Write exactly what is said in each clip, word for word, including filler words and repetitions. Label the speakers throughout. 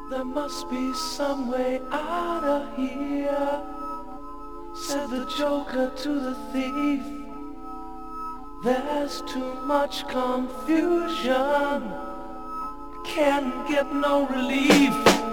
Speaker 1: There must be some way out of here, said the joker to the thief. There's too much confusion, can't get no relief.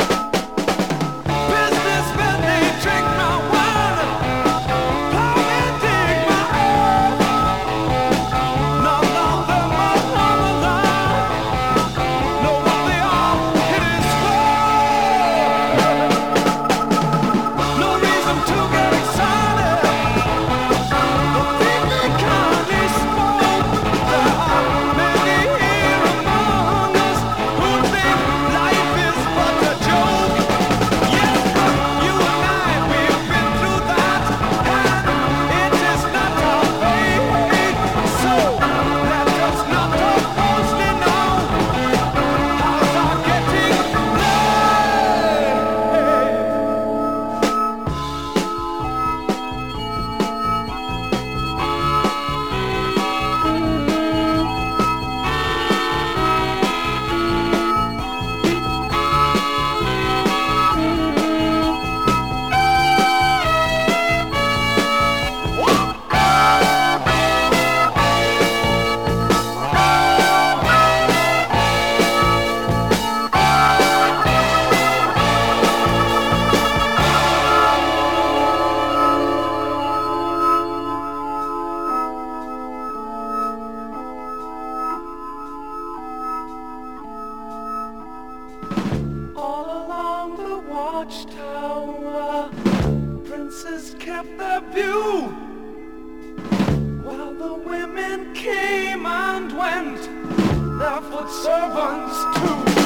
Speaker 1: Businessmen, they drink my wine, plow and dig my earth. Now, now they're my Ramadan, know what they are, it is worth. No reason to get excited, the people can't smoke. There are many here among us who think life is but a joke. Yes, but you and I, we've been through that, and it is not our fate. So let us not talk falsely now. Hours are getting late. All along the watchtower, princes kept their view, while the women came and went, their foot servants too.